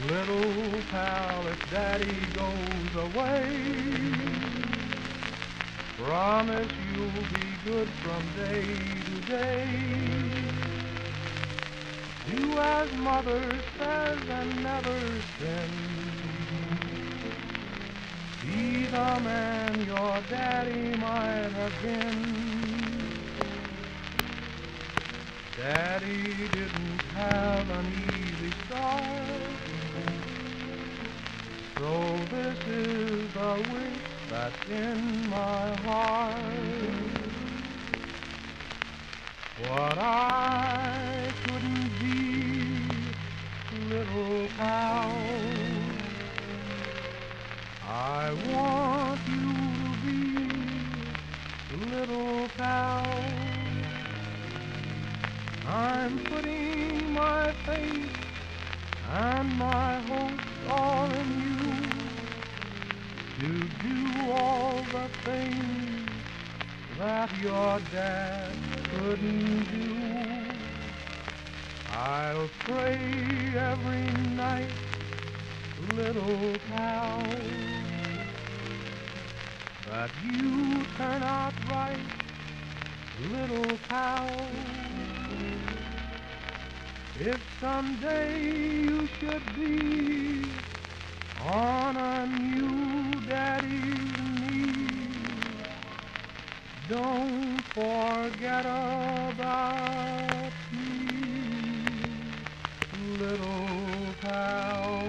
Little pal, if Daddy goes away, promise you'll be good from day to day. Do as Mother says and never sin. Be the man your daddy might have been. Daddy didn't have an easy start, so this is the wish that's in my heart. What I couldn't be, little pal, I want you to be, little pal. I'm putting my faith and my hopes all in you to do all the things that your dad couldn't do. I'll pray every night, little pal, that you turn out right, little pal. If someday you should be on a new daddy's knee, don't forget about me, little pal.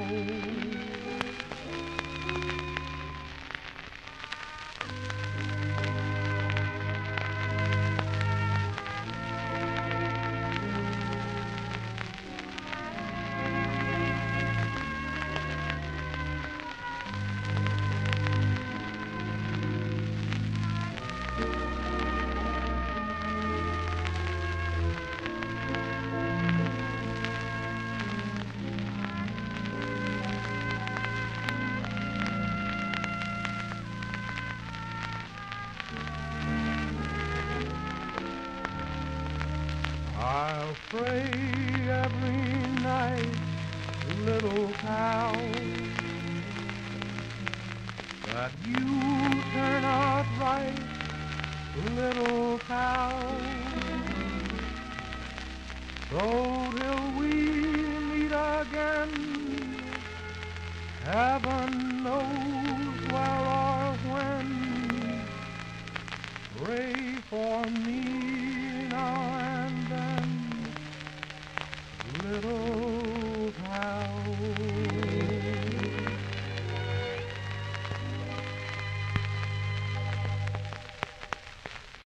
I'll pray every night, little pal, that you turn out right, little pal. So till we meet again, heaven knows where or when, pray for me.